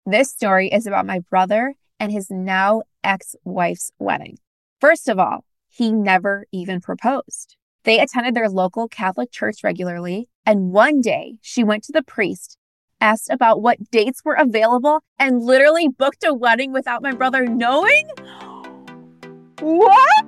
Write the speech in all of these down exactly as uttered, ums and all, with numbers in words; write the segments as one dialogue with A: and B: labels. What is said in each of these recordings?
A: This story is about my brother and his now ex-wife's wedding. First of all, he never even proposed. They attended their local Catholic church regularly, and one day she went to the priest, asked about what dates were available, and literally booked a wedding without my brother knowing? What?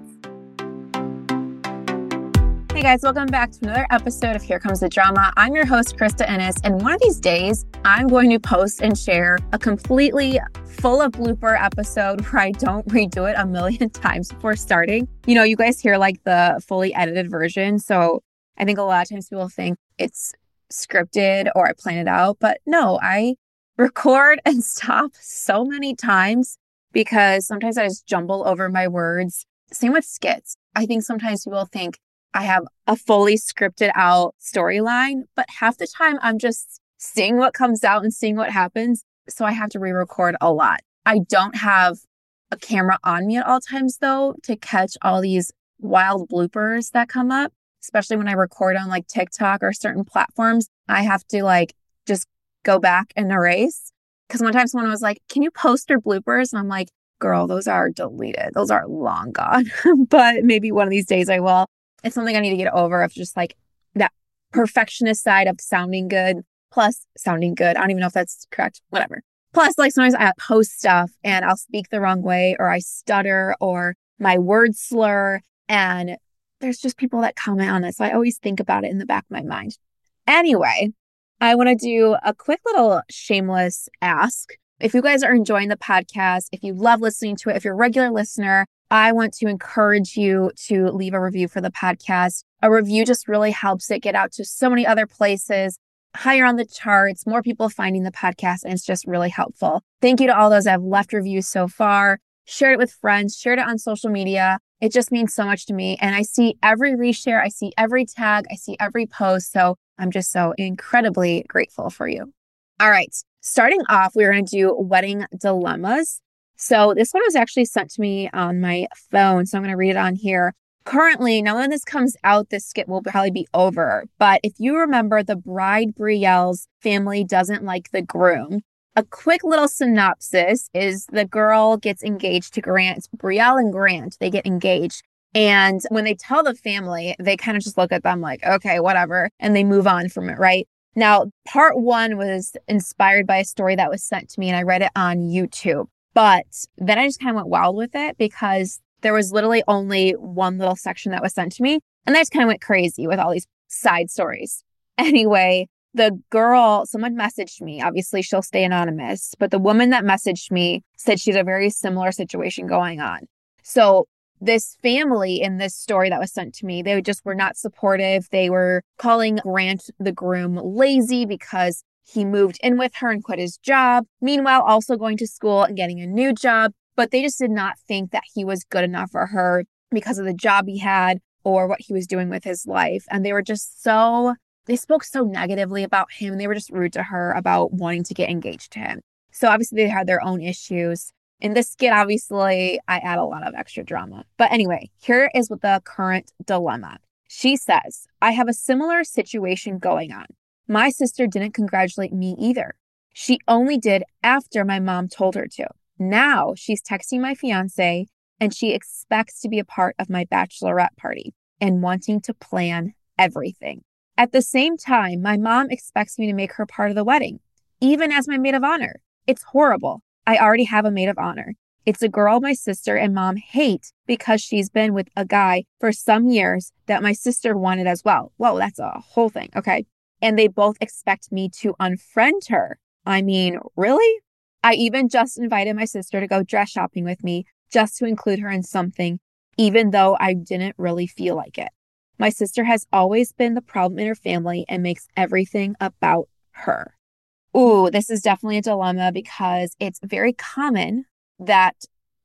A: Hey guys, welcome back to another episode of Here Comes the Drama. I'm your host, Krista Ennis, and one of these days, I'm going to post and share a completely full of blooper episode where I don't redo it a million times before starting. You know, you guys hear like the fully edited version, so I think a lot of times people think it's scripted or I plan it out, but no, I record and stop so many times because sometimes I just jumble over my words. Same with skits. I think sometimes people think I have a fully scripted out storyline, but half the time I'm just seeing what comes out and seeing what happens. So I have to re-record a lot. I don't have a camera on me at all times though to catch all these wild bloopers that come up, especially when I record on like TikTok or certain platforms. I have to like just go back and erase. Because one time someone was like, can you post your bloopers? And I'm like, girl, those are deleted. Those are long gone. But maybe one of these days I will. It's something I need to get over of just like that perfectionist side of sounding good plus sounding good. I don't even know if that's correct. Whatever. Plus, like sometimes I post stuff and I'll speak the wrong way or I stutter or my words slur. And there's just people that comment on it. So I always think about it in the back of my mind. Anyway, I want to do a quick little shameless ask. If you guys are enjoying the podcast, if you love listening to it, if you're a regular listener, I want to encourage you to leave a review for the podcast. A review just really helps it get out to so many other places, higher on the charts, more people finding the podcast, and it's just really helpful. Thank you to all those that have left reviews so far, shared it with friends, shared it on social media. It just means so much to me. And I see every reshare, I see every tag, I see every post. So I'm just so incredibly grateful for you. All right, starting off, we're going to do wedding dilemmas. So this one was actually sent to me on my phone, so I'm going to read it on here. Currently, now when this comes out, this skit will probably be over. But if you remember, the bride Brielle's family doesn't like the groom. A quick little synopsis is the girl gets engaged to Grant. It's Brielle and Grant. They get engaged. And when they tell the family, they kind of just look at them like, okay, whatever. And they move on from it, right? Now, part one was inspired by a story that was sent to me, and I read it on YouTube. But then I just kind of went wild with it because there was literally only one little section that was sent to me. And I just kind of went crazy with all these side stories. Anyway, the girl, someone messaged me. Obviously, she'll stay anonymous. But the woman that messaged me said she had a very similar situation going on. So this family in this story that was sent to me, they just were not supportive. They were calling Grant, the groom, lazy because he moved in with her and quit his job. Meanwhile, also going to school and getting a new job. But they just did not think that he was good enough for her because of the job he had or what he was doing with his life. And they were just so, they spoke so negatively about him. And they were just rude to her about wanting to get engaged to him. So obviously they had their own issues. In this skit, obviously, I add a lot of extra drama. But anyway, here is what the current dilemma. She says, I have a similar situation going on. My sister didn't congratulate me either. She only did after my mom told her to. Now she's texting my fiance and she expects to be a part of my bachelorette party and wanting to plan everything. At the same time, my mom expects me to make her part of the wedding, even as my maid of honor. It's horrible. I already have a maid of honor. It's a girl my sister and mom hate because she's been with a guy for some years that my sister wanted as well. Whoa, that's a whole thing. Okay. And they both expect me to unfriend her. I mean, really? I even just invited my sister to go dress shopping with me just to include her in something, even though I didn't really feel like it. My sister has always been the problem in her family and makes everything about her. Ooh, this is definitely a dilemma because it's very common that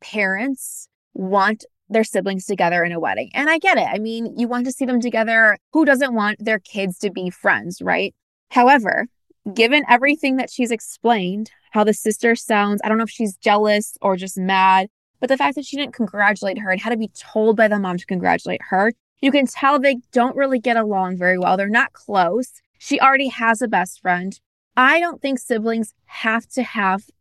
A: parents want their siblings together in a wedding. And I get it. I mean, you want to see them together. Who doesn't want their kids to be friends, right? However, given everything that she's explained, how the sister sounds, I don't know if she's jealous or just mad, but the fact that she didn't congratulate her and had to be told by the mom to congratulate her, you can tell they don't really get along very well. They're not close. She already has a best friend. I don't think siblings have to have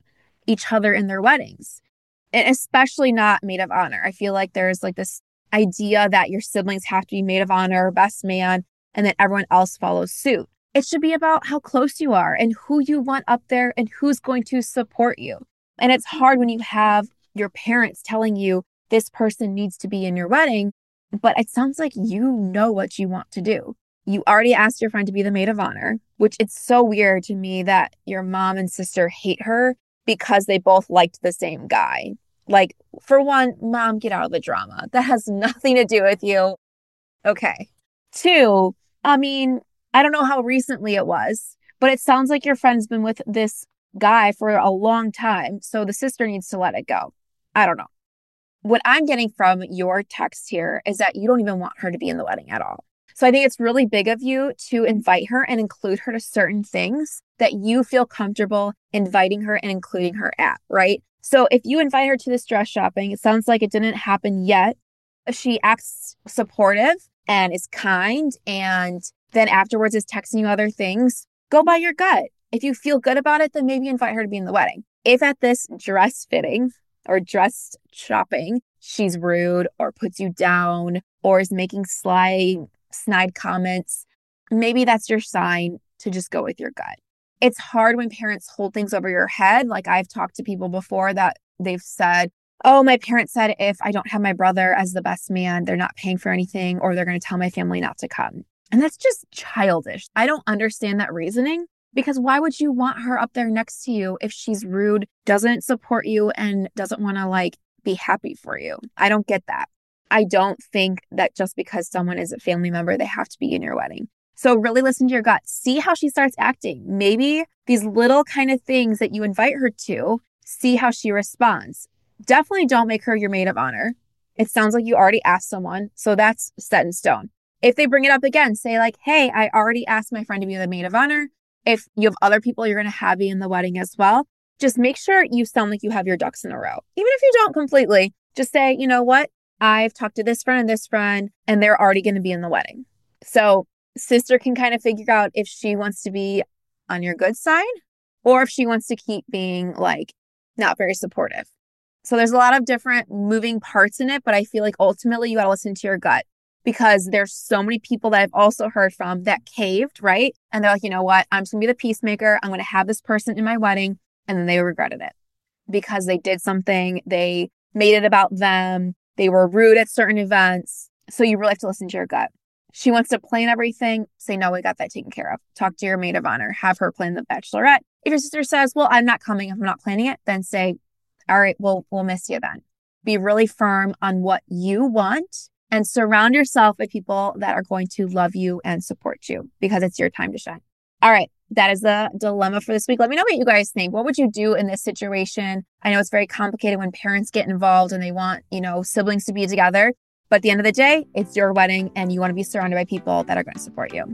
A: each other in their weddings, and especially not maid of honor. I feel like there's like this idea that your siblings have to be maid of honor, best man, and then everyone else follows suit. It should be about how close you are and who you want up there and who's going to support you. And it's hard when you have your parents telling you this person needs to be in your wedding, but it sounds like you know what you want to do. You already asked your friend to be the maid of honor, which it's so weird to me that your mom and sister hate her because they both liked the same guy. Like, for one, mom, get out of the drama. That has nothing to do with you. Okay. Two, I mean, I don't know how recently it was, but it sounds like your friend's been with this guy for a long time. So the sister needs to let it go. I don't know. What I'm getting from your text here is that you don't even want her to be in the wedding at all. So I think it's really big of you to invite her and include her to certain things that you feel comfortable inviting her and including her at, right? So if you invite her to this dress shopping, it sounds like it didn't happen yet. She acts supportive and is kind, and then afterwards is texting you other things. Go by your gut. If you feel good about it, then maybe invite her to be in the wedding. If at this dress fitting or dress shopping, she's rude or puts you down or is making sly, snide comments, maybe that's your sign to just go with your gut. It's hard when parents hold things over your head. Like, I've talked to people before that they've said, oh, my parents said if I don't have my brother as the best man, they're not paying for anything, or they're going to tell my family not to come. And that's just childish. I don't understand that reasoning, because why would you want her up there next to you if she's rude, doesn't support you, and doesn't want to like be happy for you? I don't get that. I don't think that just because someone is a family member, they have to be in your wedding. So really listen to your gut. See how she starts acting. Maybe these little kind of things that you invite her to, see how she responds. Definitely don't make her your maid of honor. It sounds like you already asked someone, so that's set in stone. If they bring it up again, say like, hey, I already asked my friend to be the maid of honor. If you have other people you're going to have be in the wedding as well, just make sure you sound like you have your ducks in a row. Even if you don't completely, just say, you know what? I've talked to this friend and this friend, and they're already going to be in the wedding. So sister can kind of figure out if she wants to be on your good side or if she wants to keep being like not very supportive. So there's a lot of different moving parts in it, but I feel like ultimately you got to listen to your gut, because there's so many people that I've also heard from that caved, right? And they're like, you know what? I'm just gonna be the peacemaker. I'm going to have this person in my wedding. And then they regretted it because they did something. They made it about them. They were rude at certain events. So you really have to listen to your gut. She wants to plan everything. Say, no, we got that taken care of. Talk to your maid of honor. Have her plan the bachelorette. If your sister says, well, I'm not coming if I'm not planning it, then say, all right, well, we'll miss you then. Be really firm on what you want and surround yourself with people that are going to love you and support you, because it's your time to shine. All right. That is the dilemma for this week. Let me know what you guys think. What would you do in this situation? I know it's very complicated when parents get involved and they want, you know, siblings to be together. But at the end of the day, it's your wedding and you want to be surrounded by people that are going to support you.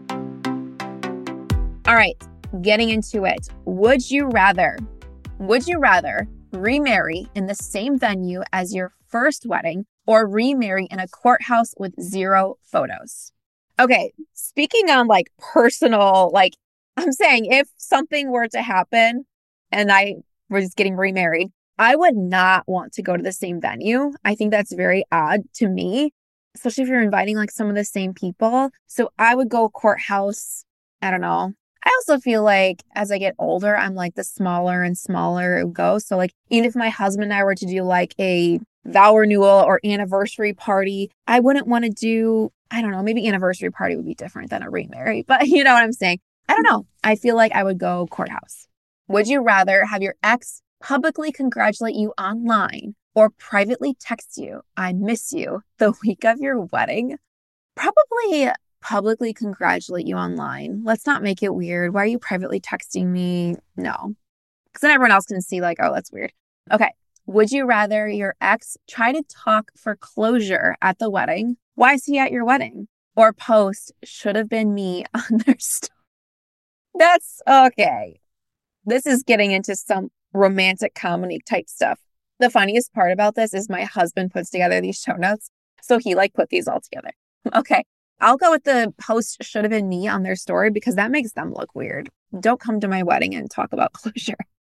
A: All right, getting into it. Would you rather, would you rather remarry in the same venue as your first wedding or remarry in a courthouse with zero photos? Okay, speaking on like personal, like I'm saying if something were to happen and I was getting remarried, I would not want to go to the same venue. I think that's very odd to me, especially if you're inviting like some of the same people. So I would go courthouse. I don't know. I also feel like as I get older, I'm like the smaller and smaller it goes. So like even if my husband and I were to do like a vow renewal or anniversary party, I wouldn't want to do, I don't know, maybe anniversary party would be different than a remarry, but you know what I'm saying? I don't know. I feel like I would go courthouse. Would you rather have your ex publicly congratulate you online or privately text you, I miss you, the week of your wedding? Probably publicly congratulate you online. Let's not make it weird. Why are you privately texting me? No. Because then everyone else can see like, oh, that's weird. Okay. Would you rather your ex try to talk for closure at the wedding? Why is he at your wedding? Or post, should have been me on their story? That's okay. This is getting into some romantic comedy type stuff. The funniest part about this is my husband puts together these show notes. So he like put these all together. Okay. I'll go with the post should have been me on their story because that makes them look weird. Don't come to my wedding and talk about closure.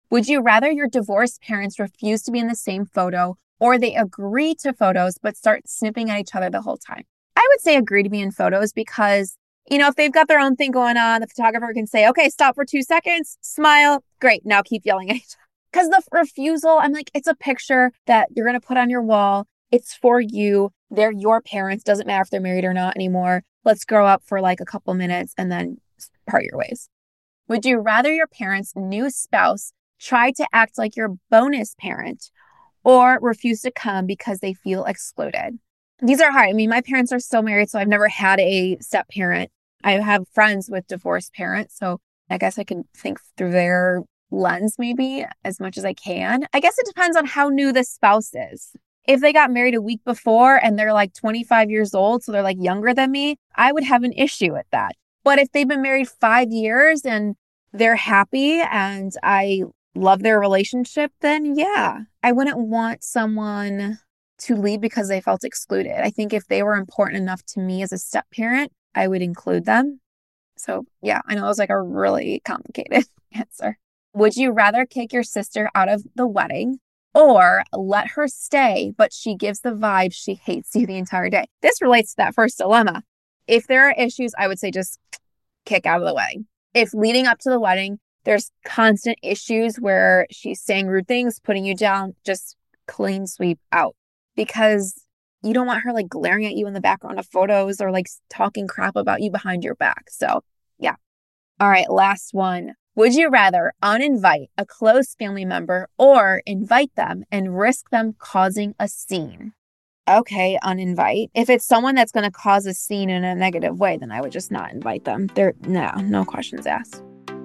A: Would you rather your divorced parents refuse to be in the same photo, or they agree to photos but start snipping at each other the whole time? I would say agree to be in photos because, you know, if they've got their own thing going on, the photographer can say, okay, stop for two seconds, smile, great, now keep yelling at each other. Because the refusal, I'm like, it's a picture that you're going to put on your wall. It's for you. They're your parents. Doesn't matter if they're married or not anymore. Let's grow up for like a couple minutes and then part your ways. Would you rather your parents' new spouse try to act like your bonus parent or refuse to come because they feel excluded? These are hard. I mean, my parents are still married, so I've never had a step parent. I have friends with divorced parents, so I guess I can think through their lens maybe as much as I can. I guess it depends on how new the spouse is. If they got married a week before and they're like twenty-five years old, so they're like younger than me, I would have an issue with that. But if they've been married five years and they're happy and I love their relationship, then yeah, I wouldn't want someone to leave because they felt excluded. I think if they were important enough to me as a step parent, I would include them. So yeah, I know it was like a really complicated answer. Would you rather kick your sister out of the wedding or let her stay, but she gives the vibe she hates you the entire day? This relates to that first dilemma. If there are issues, I would say just kick out of the wedding. If leading up to the wedding, there's constant issues where she's saying rude things, putting you down, just clean sweep out. Because you don't want her like glaring at you in the background of photos or like talking crap about you behind your back. So yeah. All right, last one. Would you rather uninvite a close family member or invite them and risk them causing a scene? Okay, uninvite. If it's someone that's going to cause a scene in a negative way, then I would just not invite them. There, no, no questions asked.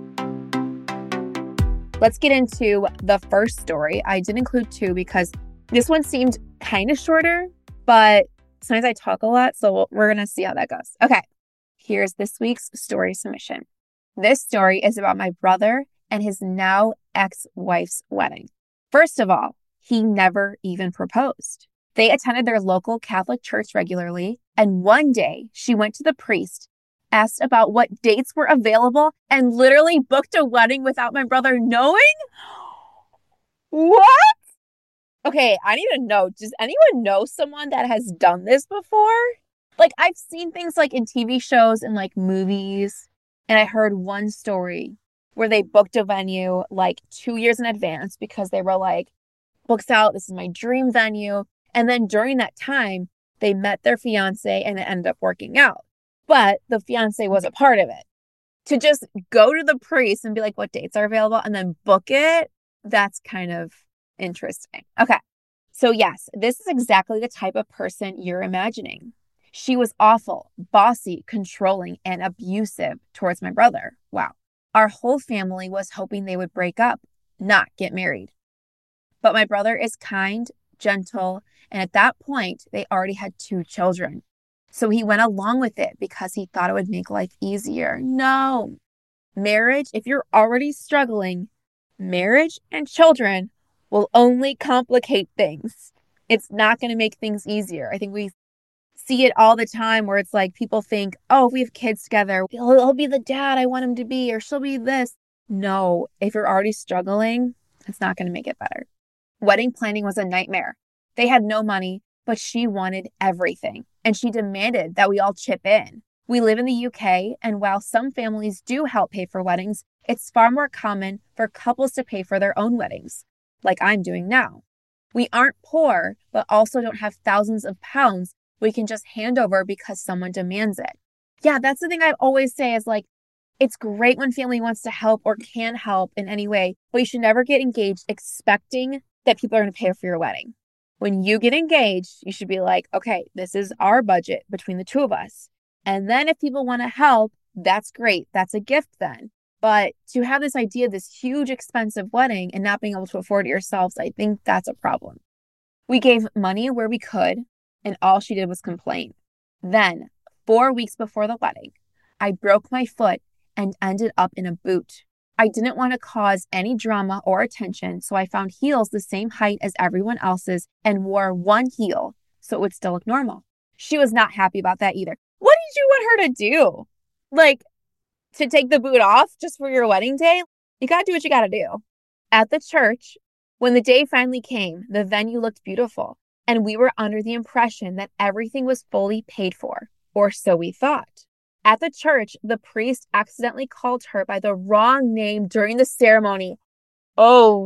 A: Let's get into the first story. I did include two because this one seemed kind of shorter, but sometimes I talk a lot, so we're going to see how that goes. Okay, here's this week's story submission. This story is about my brother and his now ex-wife's wedding. First of all, he never even proposed. They attended their local Catholic church regularly, and one day she went to the priest, asked about what dates were available, and literally booked a wedding without my brother knowing? What? Okay, I need to know, does anyone know someone that has done this before? Like, I've seen things like in T V shows and like movies, and I heard one story where they booked a venue like two years in advance because they were like, books out, this is my dream venue. And then during that time, they met their fiance and it ended up working out. But the fiance was a part of it. To just go to the priest and be like, what dates are available and then book it, that's kind of interesting. Okay. So yes, this is exactly the type of person you're imagining. She was awful, bossy, controlling, and abusive towards my brother. Wow. Our whole family was hoping they would break up, not get married. But my brother is kind, gentle, and at that point, they already had two children. So he went along with it because he thought it would make life easier. No. Marriage, if you're already struggling, marriage and children will only complicate things. It's not going to make things easier. I think we see it all the time where it's like people think, oh, if we have kids together, he'll, he'll be the dad I want him to be, or she'll be this. No, if you're already struggling, it's not going to make it better. Wedding planning was a nightmare. They had no money, but she wanted everything. And she demanded that we all chip in. We live in the U K, and while some families do help pay for weddings, it's far more common for couples to pay for their own weddings, like I'm doing now. We aren't poor, but also don't have thousands of pounds we can just hand over because someone demands it. Yeah, that's the thing I always say is like, it's great when family wants to help or can help in any way, but you should never get engaged expecting that people are going to pay for your wedding. When you get engaged, you should be like, okay, this is our budget between the two of us. And then if people want to help, that's great. That's a gift then. But to have this idea of this huge expensive wedding and not being able to afford it yourselves, I think that's a problem. We gave money where we could, and all she did was complain. Then, four weeks before the wedding, I broke my foot and ended up in a boot. I didn't want to cause any drama or attention, so I found heels the same height as everyone else's and wore one heel so it would still look normal. She was not happy about that either. What did you want her to do? Like, to take the boot off just for your wedding day? You got to do what you got to do. At the church, when the day finally came, the venue looked beautiful, and we were under the impression that everything was fully paid for, or so we thought. At the church, the priest accidentally called her by the wrong name during the ceremony. Oh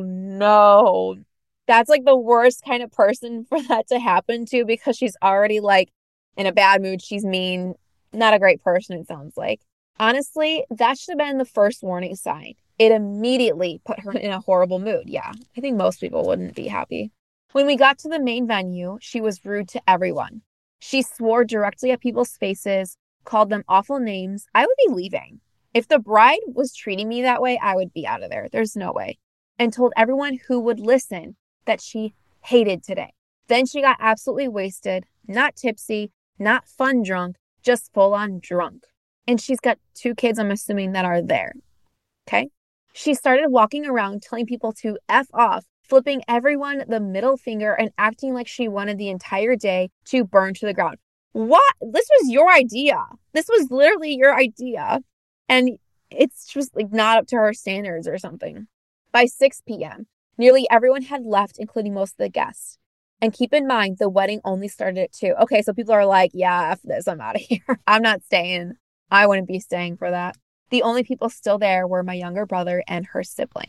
A: no. That's like the worst kind of person for that to happen to, because she's already like in a bad mood. She's mean, not a great person, it sounds like. Honestly, that should have been the first warning sign. It immediately put her in a horrible mood. Yeah, I think most people wouldn't be happy. When we got to the main venue, she was rude to everyone. She swore directly at people's faces, called them awful names. I would be leaving. If the bride was treating me that way, I would be out of there. There's no way. And told everyone who would listen that she hated today. Then she got absolutely wasted, not tipsy, not fun drunk, just full on drunk. And she's got two kids, I'm assuming, that are there. Okay? She started walking around telling people to F off, flipping everyone the middle finger and acting like she wanted the entire day to burn to the ground. What? This was your idea. This was literally your idea. And it's just like not up to her standards or something. By six p.m., nearly everyone had left, including most of the guests. And keep in mind, the wedding only started at two. Okay, so people are like, yeah, F this, I'm out of here. I'm not staying. I wouldn't be staying for that. The only people still there were my younger brother and her sibling.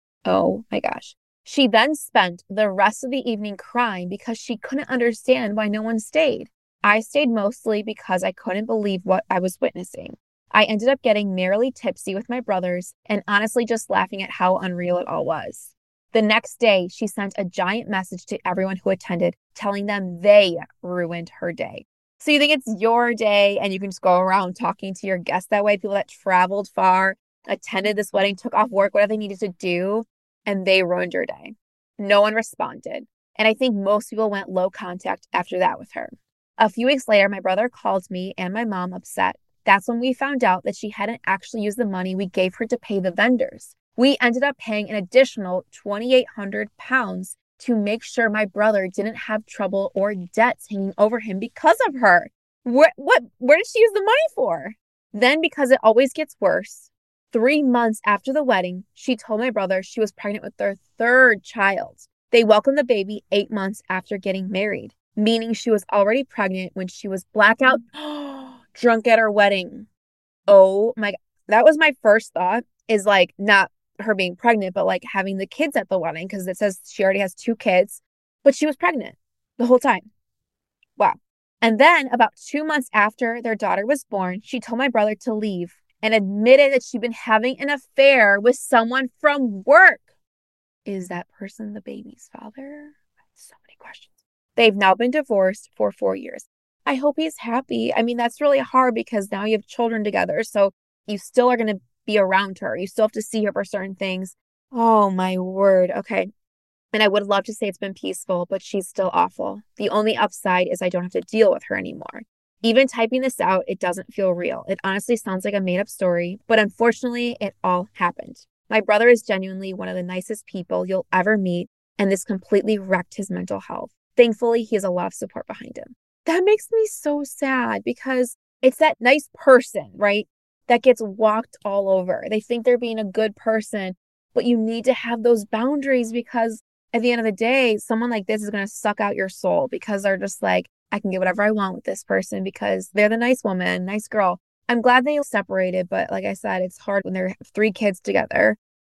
A: Oh my gosh. She then spent the rest of the evening crying because she couldn't understand why no one stayed. I stayed mostly because I couldn't believe what I was witnessing. I ended up getting merrily tipsy with my brothers and honestly just laughing at how unreal it all was. The next day, she sent a giant message to everyone who attended, telling them they ruined her day. So you think it's your day and you can just go around talking to your guests that way, people that traveled far, attended this wedding, took off work, whatever they needed to do, and they ruined your day. No one responded. And I think most people went low contact after that with her. A few weeks later, my brother called me and my mom upset. That's when we found out that she hadn't actually used the money we gave her to pay the vendors. We ended up paying an additional twenty-eight hundred pounds to make sure my brother didn't have trouble or debts hanging over him because of her. What, what, where did she use the money for? Then, because it always gets worse, three months after the wedding, she told my brother she was pregnant with their third child. They welcomed the baby eight months after getting married, meaning she was already pregnant when she was blackout drunk at her wedding. Oh my God. That was my first thought, is like not her being pregnant, but like having the kids at the wedding, because it says she already has two kids, but she was pregnant the whole time. Wow. And then about two months after their daughter was born, she told my brother to leave and admitted that she'd been having an affair with someone from work. Is that person the baby's father? So many questions. They've now been divorced for four years. I hope he's happy. I mean, that's really hard because now you have children together. So you still are going to be around her. You still have to see her for certain things. Oh my word. Okay. And I would love to say it's been peaceful, but she's still awful. The only upside is I don't have to deal with her anymore. Even typing this out, it doesn't feel real. It honestly sounds like a made-up story, but unfortunately, it all happened. My brother is genuinely one of the nicest people you'll ever meet, and this completely wrecked his mental health. Thankfully, he has a lot of support behind him. That makes me so sad because it's that nice person, right, that gets walked all over. They think they're being a good person, but you need to have those boundaries because at the end of the day, someone like this is going to suck out your soul because they're just like, I can get whatever I want with this person because they're the nice woman, nice girl. I'm glad they separated, but like I said, it's hard when they're three kids together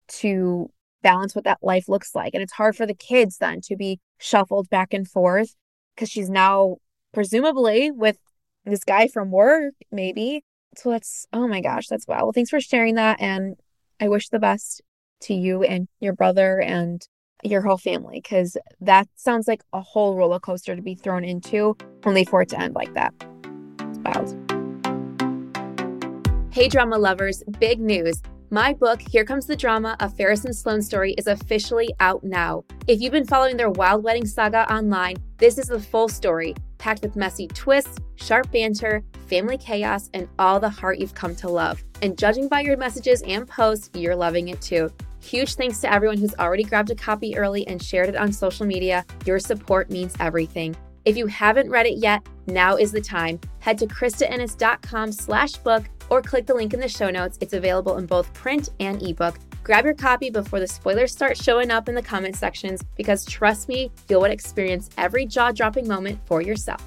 A: to balance what that life looks like. And it's hard for the kids then to be shuffled back and forth because she's now presumably with this guy from work, maybe. So that's, oh my gosh, that's wild. Well, thanks for sharing that. And I wish the best to you and your brother and your whole family, because that sounds like a whole roller coaster to be thrown into, only for it to end like that. It's wild. Hey, drama lovers, big news. My book, Here Comes the Drama, A Ferris and Sloane Story, is officially out now. If you've been following their wild wedding saga online, this is the full story, packed with messy twists, sharp banter, family chaos, and all the heart you've come to love. And judging by your messages and posts, you're loving it too. Huge thanks to everyone who's already grabbed a copy early and shared it on social media. Your support means everything. If you haven't read it yet, now is the time. Head to kristaennis.com slash book or click the link in the show notes. It's available in both print and ebook. Grab your copy before the spoilers start showing up in the comment sections because trust me, you'll want to experience every jaw-dropping moment for yourself.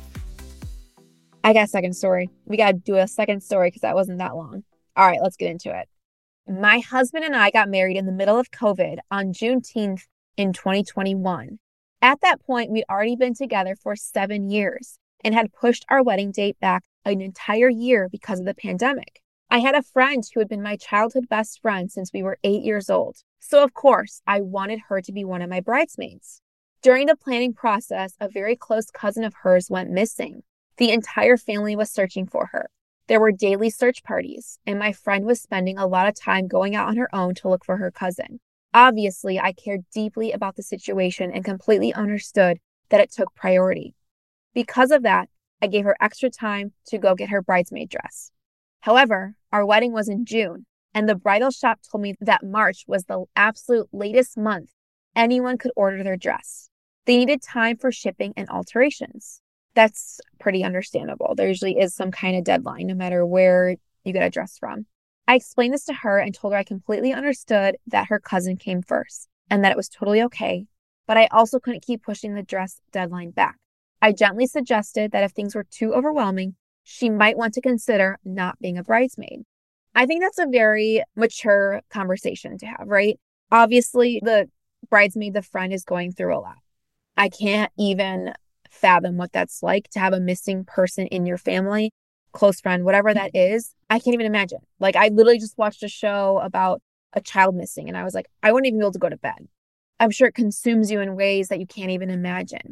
A: I got a second story. We got to do a second story because that wasn't that long. All right, let's get into it. My husband and I got married in the middle of COVID on Juneteenth in twenty twenty-one. At that point, we'd already been together for seven years and had pushed our wedding date back an entire year because of the pandemic. I had a friend who had been my childhood best friend since we were eight years old. So of course, I wanted her to be one of my bridesmaids. During the planning process, a very close cousin of hers went missing. The entire family was searching for her. There were daily search parties, and my friend was spending a lot of time going out on her own to look for her cousin. Obviously, I cared deeply about the situation and completely understood that it took priority. Because of that, I gave her extra time to go get her bridesmaid dress. However, our wedding was in June, and the bridal shop told me that March was the absolute latest month anyone could order their dress. They needed time for shipping and alterations. That's pretty understandable. There usually is some kind of deadline, no matter where you get a dress from. I explained this to her and told her I completely understood that her cousin came first and that it was totally okay, but I also couldn't keep pushing the dress deadline back. I gently suggested that if things were too overwhelming, she might want to consider not being a bridesmaid. I think that's a very mature conversation to have, right? Obviously, the bridesmaid, the friend, is going through a lot. I can't even fathom what that's like to have a missing person in your family, close friend, whatever that is. I can't even imagine. Like, I literally just watched a show about a child missing, and I was like, I wouldn't even be able to go to bed. I'm sure it consumes you in ways that you can't even imagine.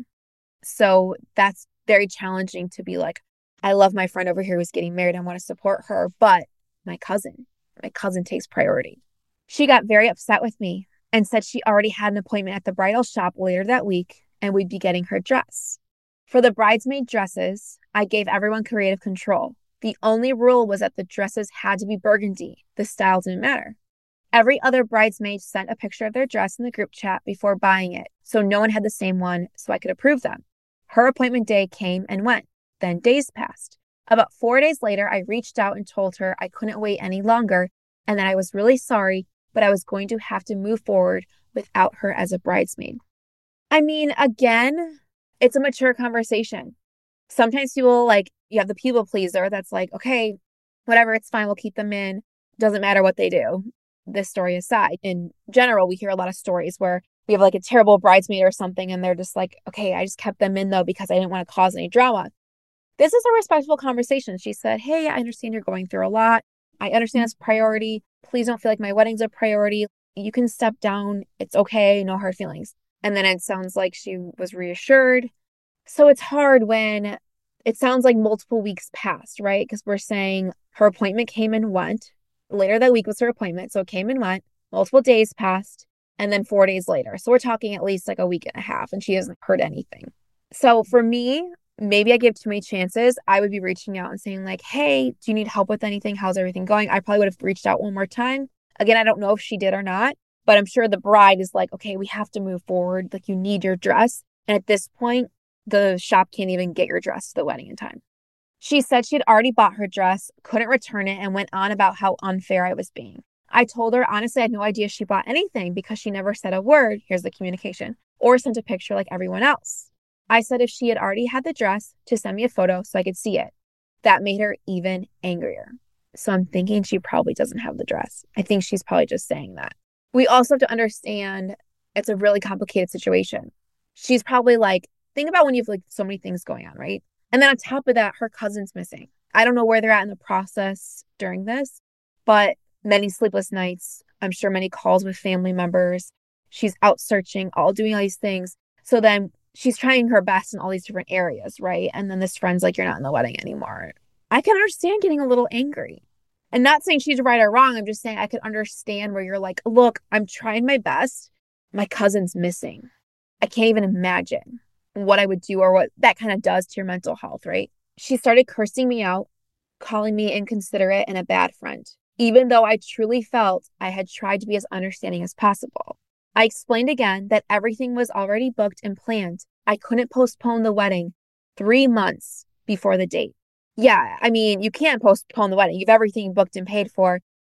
A: So that's very challenging to be like, I love my friend over here who's getting married. I want to support her, but my cousin, my cousin takes priority. She got very upset with me and said she already had an appointment at the bridal shop later that week and we'd be getting her dress. For the bridesmaid dresses, I gave everyone creative control. The only rule was that the dresses had to be burgundy. The style didn't matter. Every other bridesmaid sent a picture of their dress in the group chat before buying it, so no one had the same one, so I could approve them. Her appointment day came and went. Then days passed. About four days later, I reached out and told her I couldn't wait any longer and that I was really sorry, but I was going to have to move forward without her as a bridesmaid. I mean, again, it's a mature conversation. Sometimes people, like, you have the people pleaser that's like, okay, whatever, it's fine, we'll keep them in. Doesn't matter what they do. This story aside, in general, we hear a lot of stories where we have like a terrible bridesmaid or something and they're just like, okay, I just kept them in though because I didn't want to cause any drama. This is a respectful conversation. She said, hey, I understand you're going through a lot. I understand it's a priority. Please don't feel like my wedding's a priority. You can step down. It's okay. No hard feelings. And then it sounds like she was reassured. So it's hard when it sounds like multiple weeks passed, right? Because we're saying her appointment came and went. Later that week was her appointment. So it came and went. Multiple days passed. And then four days later. So we're talking at least like a week and a half. And she hasn't heard anything. So for me, maybe I gave too many chances. I would be reaching out and saying like, hey, do you need help with anything? How's everything going? I probably would have reached out one more time. Again, I don't know if she did or not. But I'm sure the bride is like, okay, we have to move forward. Like, you need your dress. And at this point, the shop can't even get your dress to the wedding in time. She said she had already bought her dress, couldn't return it, and went on about how unfair I was being. I told her, honestly, I had no idea she bought anything because she never said a word, here's the communication, or sent a picture like everyone else. I said if she had already had the dress, to send me a photo so I could see it. That made her even angrier. So I'm thinking she probably doesn't have the dress. I think she's probably just saying that. We also have to understand it's a really complicated situation. She's probably like, think about when you have like so many things going on, right? And then on top of that, her cousin's missing. I don't know where they're at in the process during this, but many sleepless nights. I'm sure many calls with family members. She's out searching, all doing all these things. So then she's trying her best in all these different areas, right? And then this friend's like, you're not in the wedding anymore. I can understand getting a little angry. And not saying she's right or wrong. I'm just saying I could understand where you're like, look, I'm trying my best. My cousin's missing. I can't even imagine what I would do or what that kind of does to your mental health, right? She started cursing me out, calling me inconsiderate and a bad friend, even though I truly felt I had tried to be as understanding as possible. I explained again that everything was already booked and planned. I couldn't postpone the wedding three months before the date. Yeah, I mean, you can't postpone the wedding. You have everything booked and paid for.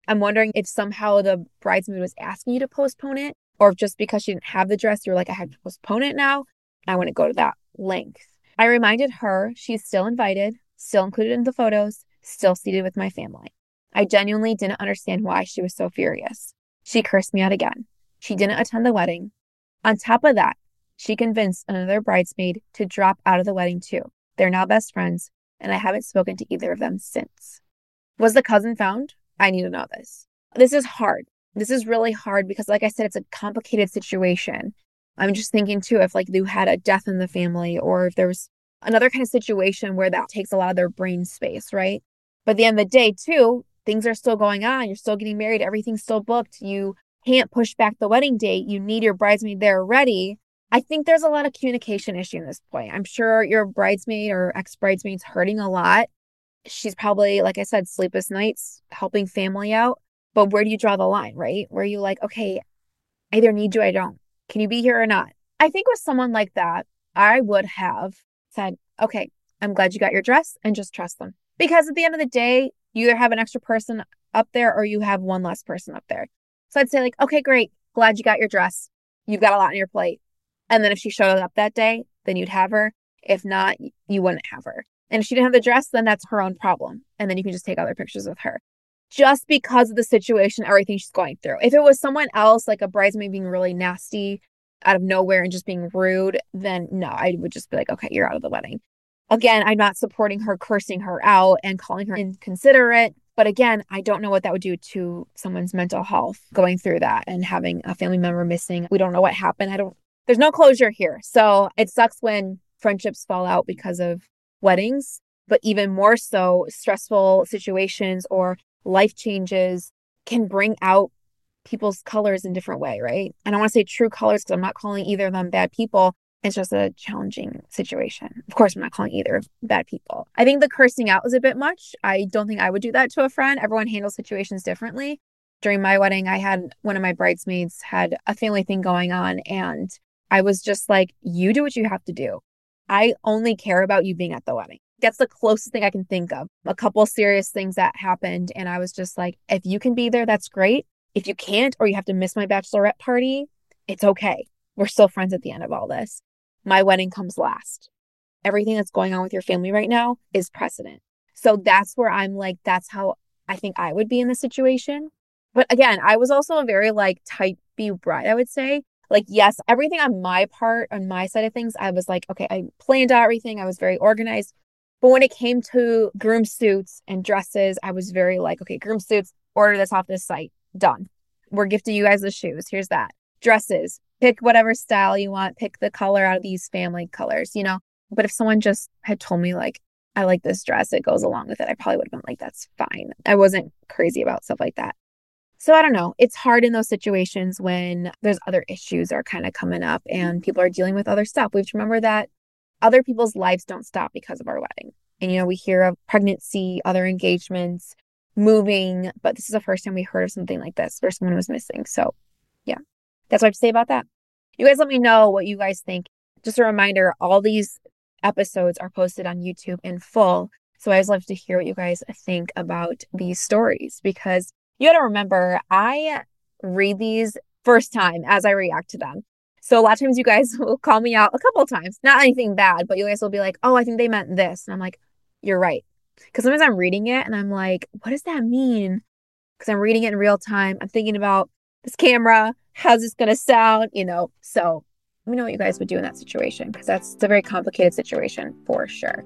A: I'm wondering if somehow the bridesmaid was asking you to postpone it, or if just because she didn't have the dress, you're like, I have to postpone it now. I want to go to that length. I reminded her she's still invited, still included in the photos, still seated with my family. I genuinely didn't understand why she was so furious. She cursed me out again. She didn't attend the wedding. On top of that, she convinced another bridesmaid to drop out of the wedding too. They're now best friends, and I haven't spoken to either of them since. Was the cousin found? I need to know this. This is hard. This is really hard because, like I said, it's a complicated situation. I'm just thinking too, if like you had a death in the family, or if there was another kind of situation where that takes a lot of their brain space, right? But at the end of the day too, things are still going on. You're still getting married. Everything's still booked. You can't push back the wedding date. You need your bridesmaid there ready. I think there's a lot of communication issue in this point. I'm sure your bridesmaid or ex-bridesmaid's hurting a lot. She's probably, like I said, sleepless nights, helping family out. But where do you draw the line, right? Where you like, okay, I either need you, I don't. Can you be here or not? I think with someone like that, I would have said, okay, I'm glad you got your dress, and just trust them. Because at the end of the day, you either have an extra person up there or you have one less person up there. So I'd say like, okay, great. Glad you got your dress. You've got a lot on your plate. And then if she showed up that day, then you'd have her. If not, you wouldn't have her. And if she didn't have the dress, then that's her own problem. And then you can just take other pictures with her. Just because of the situation, everything she's going through. If it was someone else, like a bridesmaid being really nasty out of nowhere and just being rude, then no, I would just be like, okay, you're out of the wedding. Again, I'm not supporting her, cursing her out and calling her inconsiderate. But again, I don't know what that would do to someone's mental health going through that and having a family member missing. We don't know what happened. I don't, there's no closure here. So it sucks when friendships fall out because of weddings, but even more so, stressful situations or life changes can bring out people's colors in different way, right? I don't want to say true colors because I'm not calling either of them bad people. It's just a challenging situation. Of course, I'm not calling either bad people. I think the cursing out was a bit much. I don't think I would do that to a friend. Everyone handles situations differently. During my wedding, I had one of my bridesmaids had a family thing going on, and I was just like, you do what you have to do. I only care about you being at the wedding. That's the closest thing I can think of. A couple serious things that happened, and I was just like, if you can be there, that's great. If you can't, or you have to miss my bachelorette party, it's okay. We're still friends at the end of all this. My wedding comes last. Everything that's going on with your family right now is precedent. So that's where I'm like, that's how I think I would be in this situation. But again, I was also a very like type B bride, I would say. Like, yes, everything on my part, on my side of things, I was like, okay, I planned out everything. I was very organized. But when it came to groom suits and dresses, I was very like, okay, groom suits, order this off this site. Done. We're gifting you guys the shoes. Here's that. Dresses, pick whatever style you want. Pick the color out of these family colors, you know. But if someone just had told me like, I like this dress, it goes along with it, I probably would have been like, that's fine. I wasn't crazy about stuff like that. So I don't know. It's hard in those situations when there's other issues are kind of coming up and people are dealing with other stuff. We have to remember that other people's lives don't stop because of our wedding. And, you know, we hear of pregnancy, other engagements, moving, but this is the first time we heard of something like this where someone was missing. So yeah, that's what I have to say about that. You guys let me know what you guys think. Just a reminder, all these episodes are posted on YouTube in full. So I always love to hear what you guys think about these stories, because you got to remember, I read these first time as I react to them. So a lot of times you guys will call me out a couple of times, not anything bad, but you guys will be like, oh, I think they meant this. And I'm like, you're right. Because sometimes I'm reading it and I'm like, what does that mean? Because I'm reading it in real time. I'm thinking about this camera. How's this going to sound? You know, so let me know what you guys would do in that situation, because that's it's a very complicated situation for sure.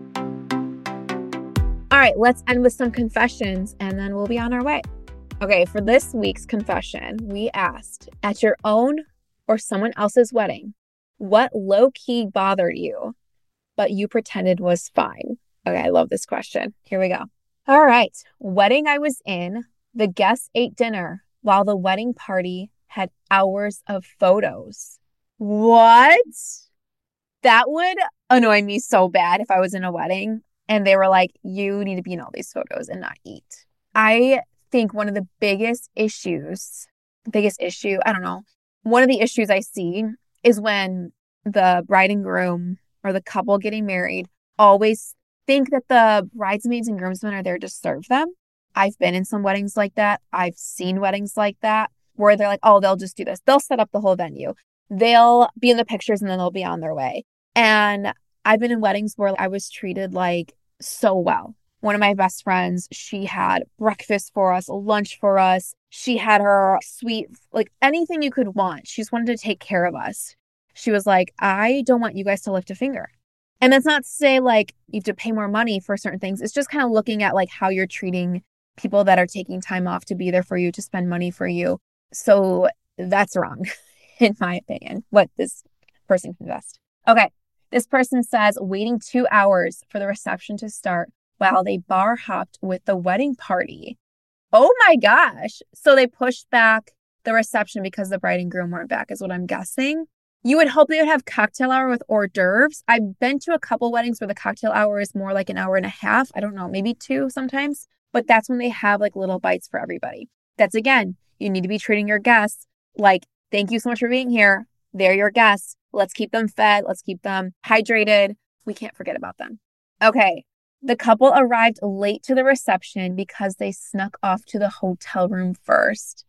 A: All right, let's end with some confessions and then we'll be on our way. Okay, for this week's confession, we asked, at your own or someone else's wedding, what low-key bothered you, but you pretended was fine? Okay, I love this question. Here we go. All right, wedding I was in, the guests ate dinner while the wedding party had hours of photos. What? That would annoy me so bad if I was in a wedding and they were like, you need to be in all these photos and not eat. I think one of the biggest issues, biggest issue, I don't know, one of the issues I see is when the bride and groom or the couple getting married always think that the bridesmaids and groomsmen are there to serve them. I've been in some weddings like that. I've seen weddings like that where they're like, oh, they'll just do this. They'll set up the whole venue. They'll be in the pictures and then they'll be on their way. And I've been in weddings where I was treated like so well. One of my best friends, she had breakfast for us, lunch for us. She had her sweet, like anything you could want. She just wanted to take care of us. She was like, I don't want you guys to lift a finger. And that's not to say like you have to pay more money for certain things. It's just kind of looking at like how you're treating people that are taking time off to be there for you, to spend money for you. So that's wrong, in my opinion, what this person confessed. Okay. This person says waiting two hours for the reception to start while they bar hopped with the wedding party. Oh my gosh. So they pushed back the reception because the bride and groom weren't back, is what I'm guessing. You would hope they would have cocktail hour with hors d'oeuvres. I've been to a couple weddings where the cocktail hour is more like an hour and a half. I don't know, maybe two sometimes. But that's when they have like little bites for everybody. That's again, you need to be treating your guests like, thank you so much for being here. They're your guests. Let's keep them fed. Let's keep them hydrated. We can't forget about them. Okay. The couple arrived late to the reception because they snuck off to the hotel room first.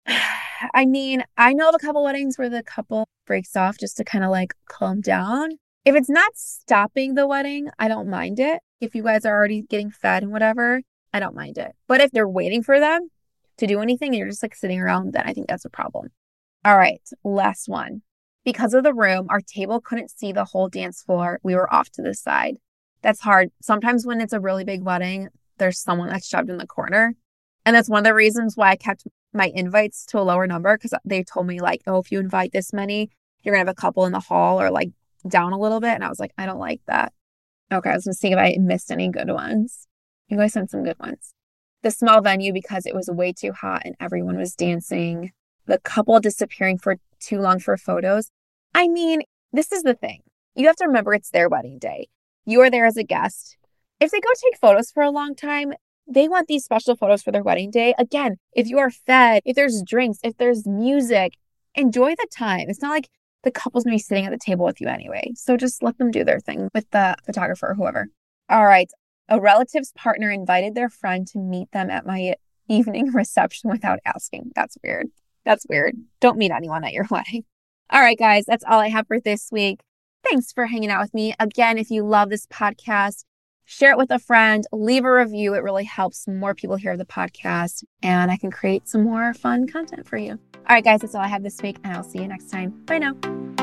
A: I mean, I know of a couple weddings where the couple breaks off just to kind of like calm down. If it's not stopping the wedding, I don't mind it. If you guys are already getting fed and whatever, I don't mind it. But if they're waiting for them to do anything and you're just like sitting around, then I think that's a problem. All right, last one. Because of the room, our table couldn't see the whole dance floor. We were off to the side. That's hard. Sometimes when it's a really big wedding, there's someone that's shoved in the corner. And that's one of the reasons why I kept my invites to a lower number, because they told me like, oh, if you invite this many, you're going to have a couple in the hall or like down a little bit. And I was like, I don't like that. Okay, I was going to see if I missed any good ones. You guys sent some good ones. The small venue because it was way too hot and everyone was dancing. The couple disappearing for too long for photos. I mean, this is the thing. You have to remember it's their wedding day. You are there as a guest. If they go take photos for a long time, they want these special photos for their wedding day. Again, if you are fed, if there's drinks, if there's music, enjoy the time. It's not like the couple's going to be sitting at the table with you anyway. So just let them do their thing with the photographer or whoever. All right. A relative's partner invited their friend to meet them at my evening reception without asking. That's weird. That's weird. Don't meet anyone at your wedding. All right, guys, that's all I have for this week. Thanks for hanging out with me. Again, if you love this podcast, share it with a friend, leave a review. It really helps more people hear the podcast and I can create some more fun content for you. All right, guys, that's all I have this week and I'll see you next time. Bye now.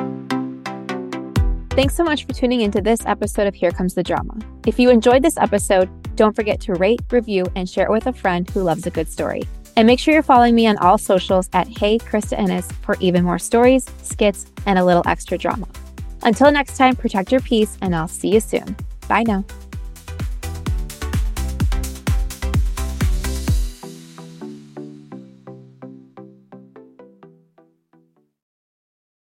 A: Thanks so much for tuning into this episode of Here Comes the Drama. If you enjoyed this episode, don't forget to rate, review, and share it with a friend who loves a good story. And make sure you're following me on all socials at Hey Krista Ennis for even more stories, skits, and a little extra drama. Until next time, protect your peace, and I'll see you soon. Bye now.